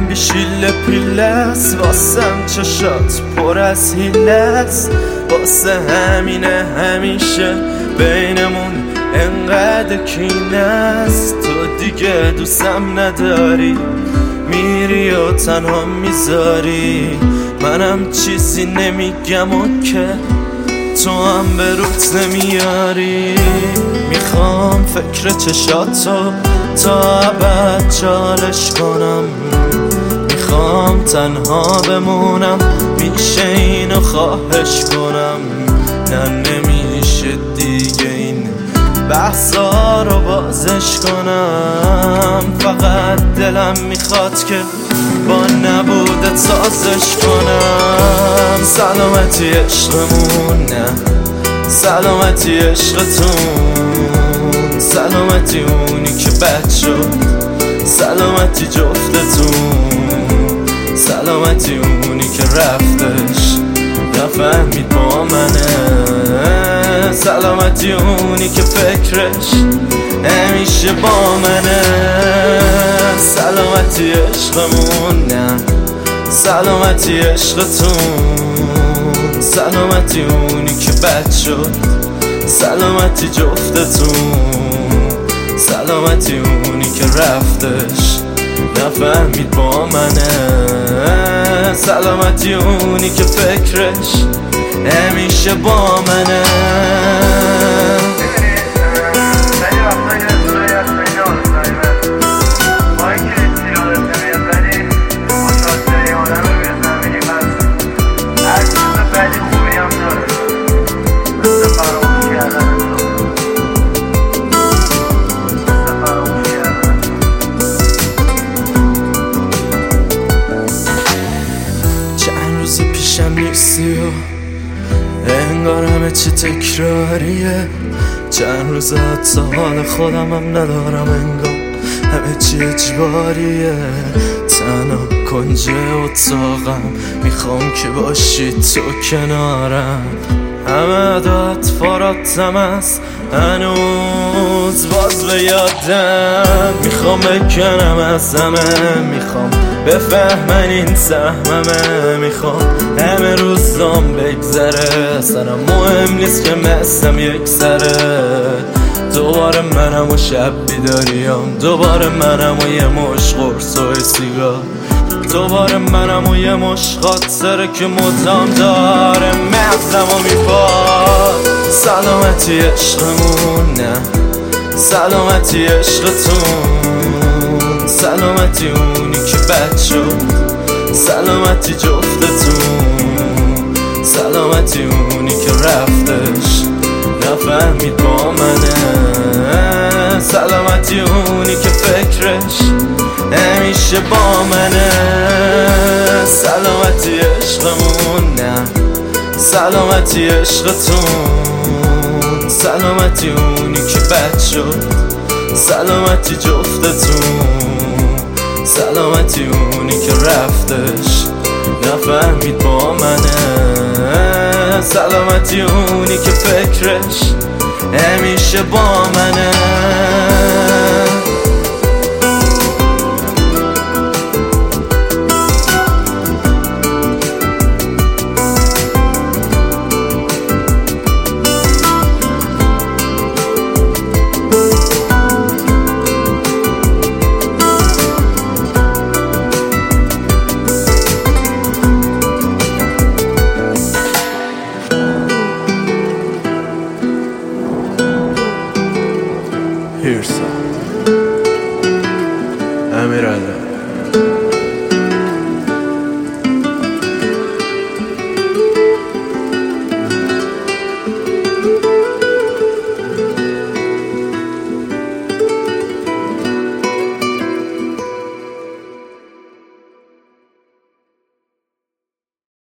بی شیله پیلس، واسم چشات پر از هیلس. واسه همینه همیشه بینمون انقدر کینست. تو دیگه دوستم نداری، میری و تنها میذاری. منم چیزی نمیگم و که تو هم به روت نمیاری. میخوام فکر چشاتو تا ابد چالش کنم. میخوام تنها بمونم، میشه اینو خواهش کنم. نه نمیشه دیگه این بحثا رو بازش کنم. فقط دلم میخواد که با نبوده سازش کنم. سلامتی عشقمون، نه سلامتی عشقتون. سلامتی اونی که بد شد، سلامتی جفتتون. سلامتی اونی که رفتش نفهمید با منه. سلامتی اونی که فکرش همیشه با منه. سلامتی عشقمون، نه سلامتی عشقتون. سلامتی اونی که بد شد، سلامتی جفتتون. سلامتی اونی که رفتش نفهمید با منه. سلامتی اونی که فکرش همیشه با منه. نیستی و انگار همه چی تکراریه. چند روز حتی حال خودم هم ندارم، انگار همه چی اجباریه. تنها کنج اتاقم، میخوام که باشی تو کنارم. همه داد فراتم است هنوز باز به یادم. میخوام بکنم از همه، میخوام بفهمن این سهممه. میخوام همه روزام بگذره، سرم مهم نیست که مستم یک سره. دوباره منم و شب بیداریم، دوباره منم و یه مش قرص و سیگار. دوباره منم و یه مش خاطره که مدام داره مغزم و میپاد. سلامتی عشقمون، نه سلامتی عشقتون. سلامتی اونی که بد شد، سلامتی جفتتون. سلامتی اونی که رفتش نفهمید با منه. سلامتی اونی که فکرش همیشه با منه. سلامتی عشقمون، نه سلامتی عشقتون. سلامتی اونی که بد شد، سلامتی جفتتون. سلامتی اونی که رفتش نفهمید با منه. سلامتی اونی که فکرش همیشه با منه.